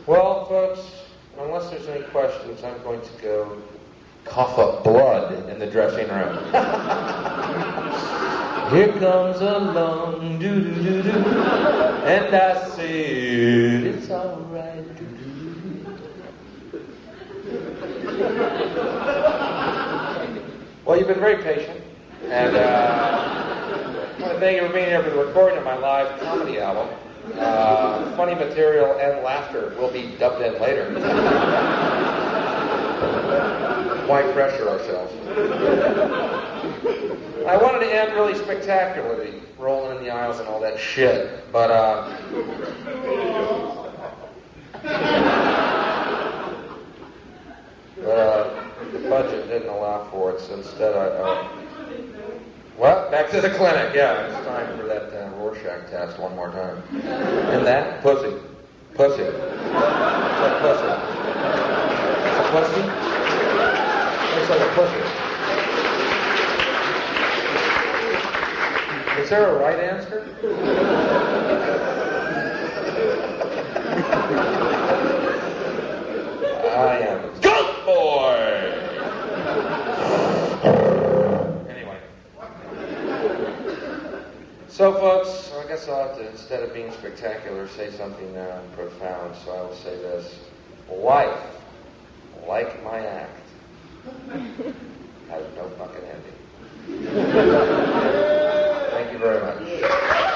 Well, folks, unless there's any questions, I'm going to go cough up blood in the dressing room. Here comes along, doo-doo-doo-doo, and I said, it's all right, doo-doo-doo-doo. Well, you've been very patient, and I want to thank you for being here for the recording of my live comedy album. Funny material and laughter will be dubbed in later. Why pressure ourselves? I wanted to end really spectacularly, rolling in the aisles and all that shit, but the budget didn't allow for it, so instead well, back to the clinic. Yeah, it's time for that Rorschach test one more time. And that? Pussy. Pussy. It's like pussy. It's a pussy? Looks like a pussy. Is there a right answer? I am Skunk Boy! So, folks, I guess I'll have to, instead of being spectacular, say something profound. So I will say this. Life, like my act, has no fucking ending. Thank you very much.